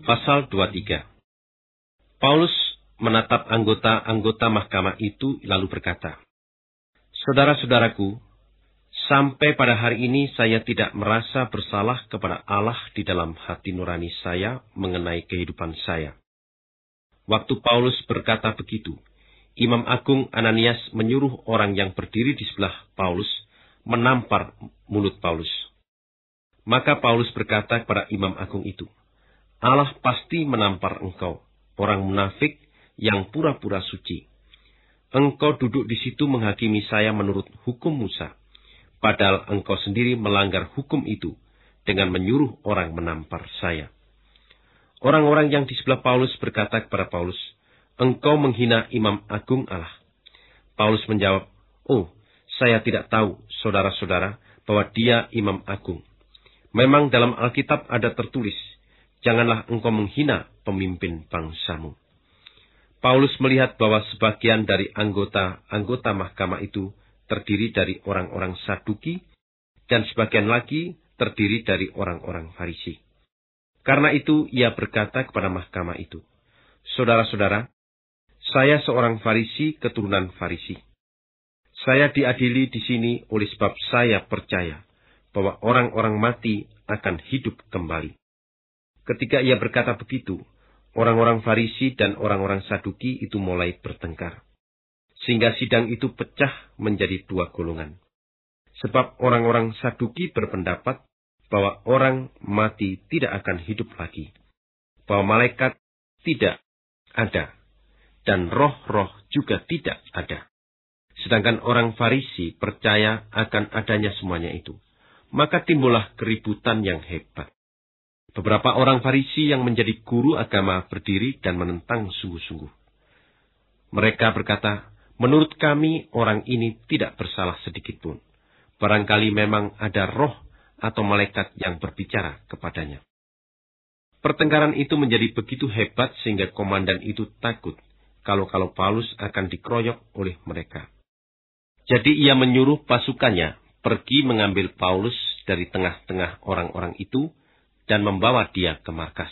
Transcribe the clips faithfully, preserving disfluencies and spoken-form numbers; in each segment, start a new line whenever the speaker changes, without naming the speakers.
Pasal dua puluh tiga. Paulus menatap anggota-anggota mahkamah itu lalu berkata, "Saudara-saudaraku, sampai pada hari ini saya tidak merasa bersalah kepada Allah di dalam hati nurani saya mengenai kehidupan saya." Waktu Paulus berkata begitu, Imam Agung Ananias menyuruh orang yang berdiri di sebelah Paulus menampar mulut Paulus. Maka Paulus berkata kepada Imam Agung itu, "Allah pasti menampar engkau, orang munafik yang pura-pura suci. Engkau duduk di situ menghakimi saya menurut hukum Musa, padahal engkau sendiri melanggar hukum itu dengan menyuruh orang menampar saya." Orang-orang yang di sebelah Paulus berkata kepada Paulus, "Engkau menghina Imam Agung Allah." Paulus menjawab, "Oh, saya tidak tahu, saudara-saudara, bahwa dia Imam Agung. Memang dalam Alkitab ada tertulis, janganlah engkau menghina pemimpin bangsamu." Paulus melihat bahwa sebagian dari anggota-anggota mahkamah itu terdiri dari orang-orang Saduki, dan sebagian lagi terdiri dari orang-orang Farisi. Karena itu ia berkata kepada mahkamah itu, "Saudara-saudara, saya seorang Farisi keturunan Farisi. Saya diadili di sini oleh sebab saya percaya bahwa orang-orang mati akan hidup kembali." Ketika ia berkata begitu, orang-orang Farisi dan orang-orang Saduki itu mulai bertengkar, sehingga sidang itu pecah menjadi dua golongan. Sebab orang-orang Saduki berpendapat bahwa orang mati tidak akan hidup lagi, bahwa malaikat tidak ada, dan roh-roh juga tidak ada. Sedangkan orang Farisi percaya akan adanya semuanya itu. Maka timbullah keributan yang hebat. Beberapa orang Farisi yang menjadi guru agama berdiri dan menentang sungguh-sungguh. Mereka berkata, "Menurut kami orang ini tidak bersalah sedikit pun. Barangkali memang ada roh atau malaikat yang berbicara kepadanya." Pertengkaran itu menjadi begitu hebat sehingga komandan itu takut kalau-kalau Paulus akan dikeroyok oleh mereka. Jadi ia menyuruh pasukannya pergi mengambil Paulus dari tengah-tengah orang-orang itu dan membawa dia ke markas.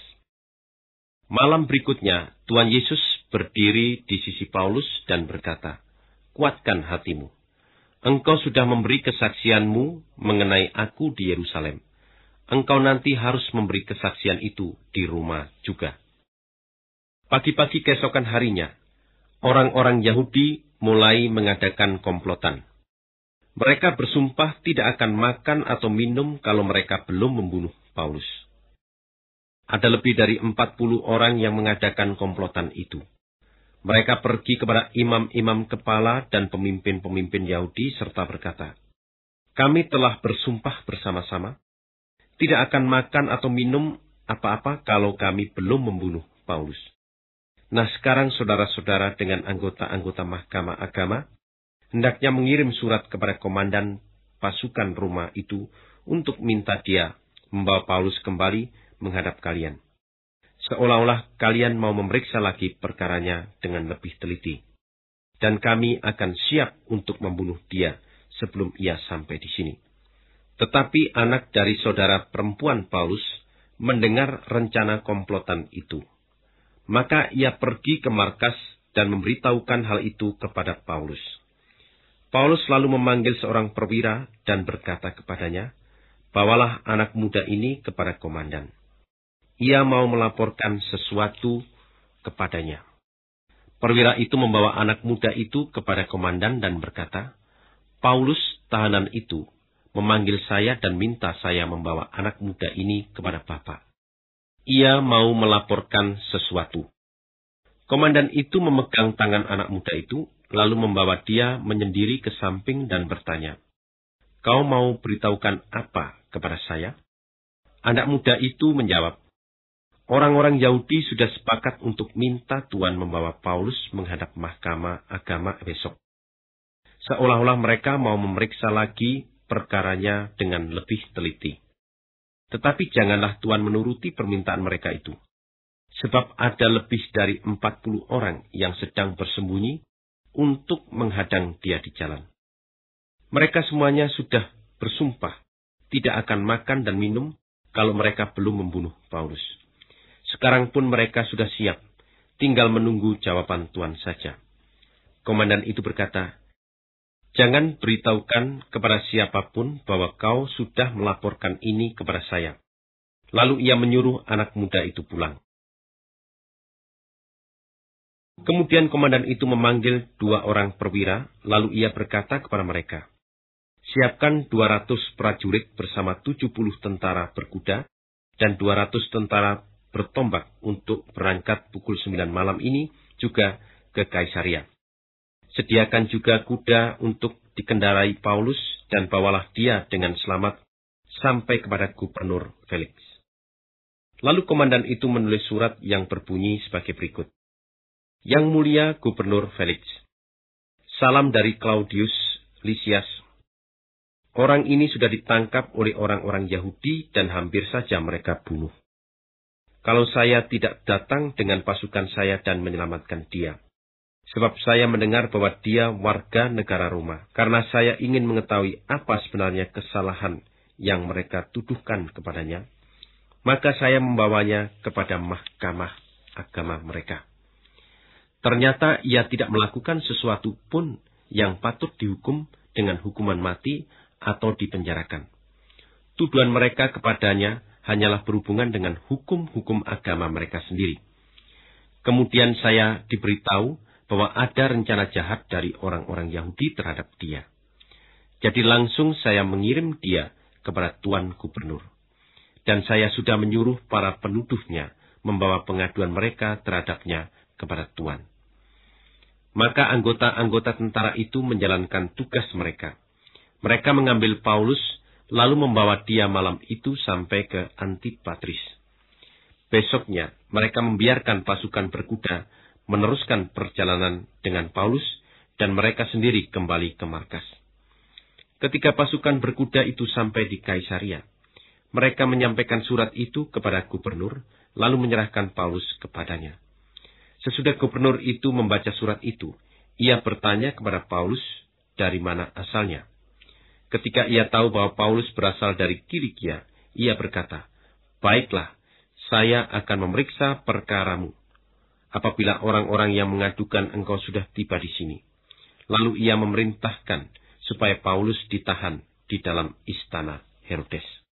Malam berikutnya, Tuhan Yesus berdiri di sisi Paulus dan berkata, "Kuatkan hatimu. Engkau sudah memberi kesaksianmu mengenai aku di Yerusalem. Engkau nanti harus memberi kesaksian itu di Roma juga." Pagi-pagi keesokan harinya, orang-orang Yahudi mulai mengadakan komplotan. Mereka bersumpah tidak akan makan atau minum kalau mereka belum membunuh Paulus. Ada lebih dari empat puluh orang yang mengadakan komplotan itu. Mereka pergi kepada imam-imam kepala dan pemimpin-pemimpin Yahudi serta berkata, "Kami telah bersumpah bersama-sama, tidak akan makan atau minum apa-apa kalau kami belum membunuh Paulus. Nah sekarang saudara-saudara dengan anggota-anggota mahkamah agama, hendaknya mengirim surat kepada komandan pasukan Roma itu untuk minta dia membawa Paulus kembali menghadap kalian. Seolah-olah kalian mau memeriksa lagi perkaranya dengan lebih teliti. Dan kami akan siap untuk membunuh dia sebelum ia sampai di sini." Tetapi anak dari saudara perempuan Paulus mendengar rencana komplotan itu. Maka ia pergi ke markas dan memberitahukan hal itu kepada Paulus. Paulus lalu memanggil seorang perwira dan berkata kepadanya, "Bawalah anak muda ini kepada komandan. Ia mau melaporkan sesuatu kepadanya." Perwira itu membawa anak muda itu kepada komandan dan berkata, "Paulus, tahanan itu, memanggil saya dan minta saya membawa anak muda ini kepada Bapak. Ia mau melaporkan sesuatu." Komandan itu memegang tangan anak muda itu, lalu membawa dia menyendiri ke samping dan bertanya, "Kau mau beritahukan apa kepada saya?" Anak muda itu menjawab, "Orang-orang Yahudi sudah sepakat untuk minta Tuhan membawa Paulus menghadap mahkamah agama besok. Seolah-olah mereka mau memeriksa lagi perkaranya dengan lebih teliti. Tetapi janganlah Tuhan menuruti permintaan mereka itu. Sebab ada lebih dari empat puluh orang yang sedang bersembunyi untuk menghadang dia di jalan. Mereka semuanya sudah bersumpah tidak akan makan dan minum kalau mereka belum membunuh Paulus. Sekarang pun mereka sudah siap, tinggal menunggu jawaban Tuan saja. Komandan itu berkata, "Jangan beritahukan kepada siapapun bahwa kau sudah melaporkan ini kepada saya." Lalu ia menyuruh anak muda itu pulang. Kemudian komandan itu memanggil dua orang perwira, lalu ia berkata kepada mereka, "Siapkan dua ratus prajurit bersama tujuh puluh tentara berkuda dan dua ratus tentara bertombak untuk berangkat pukul sembilan malam ini juga ke Kaisaria. Sediakan juga kuda untuk dikendarai Paulus dan bawalah dia dengan selamat sampai kepada Gubernur Felix." Lalu komandan itu menulis surat yang berbunyi sebagai berikut. "Yang mulia Gubernur Felix, salam dari Claudius Lysias. Orang ini sudah ditangkap oleh orang-orang Yahudi dan hampir saja mereka bunuh. Kalau saya tidak datang dengan pasukan saya dan menyelamatkan dia. Sebab saya mendengar bahwa dia warga negara Roma, karena saya ingin mengetahui apa sebenarnya kesalahan yang mereka tuduhkan kepadanya. Maka saya membawanya kepada mahkamah agama mereka. Ternyata ia tidak melakukan sesuatu pun yang patut dihukum dengan hukuman mati atau dipenjarakan. Tuduhan mereka kepadanya hanyalah berhubungan dengan hukum-hukum agama mereka sendiri. Kemudian saya diberitahu bahwa ada rencana jahat dari orang-orang Yahudi terhadap dia. Jadi langsung saya mengirim dia kepada Tuan Gubernur. Dan saya sudah menyuruh para penuduhnya membawa pengaduan mereka terhadapnya kepada Tuan." Maka anggota-anggota tentara itu menjalankan tugas mereka. Mereka mengambil Paulus, lalu membawa dia malam itu sampai ke Antipatris. Besoknya, mereka membiarkan pasukan berkuda meneruskan perjalanan dengan Paulus, dan mereka sendiri kembali ke markas. Ketika pasukan berkuda itu sampai di Kaisaria, mereka menyampaikan surat itu kepada gubernur, lalu menyerahkan Paulus kepadanya. Sesudah gubernur itu membaca surat itu, ia bertanya kepada Paulus dari mana asalnya. Ketika ia tahu bahwa Paulus berasal dari Kilikia, ia berkata, "Baiklah, saya akan memeriksa perkaramu apabila orang-orang yang mengadukan engkau sudah tiba di sini." Lalu ia memerintahkan supaya Paulus ditahan di dalam istana Herodes.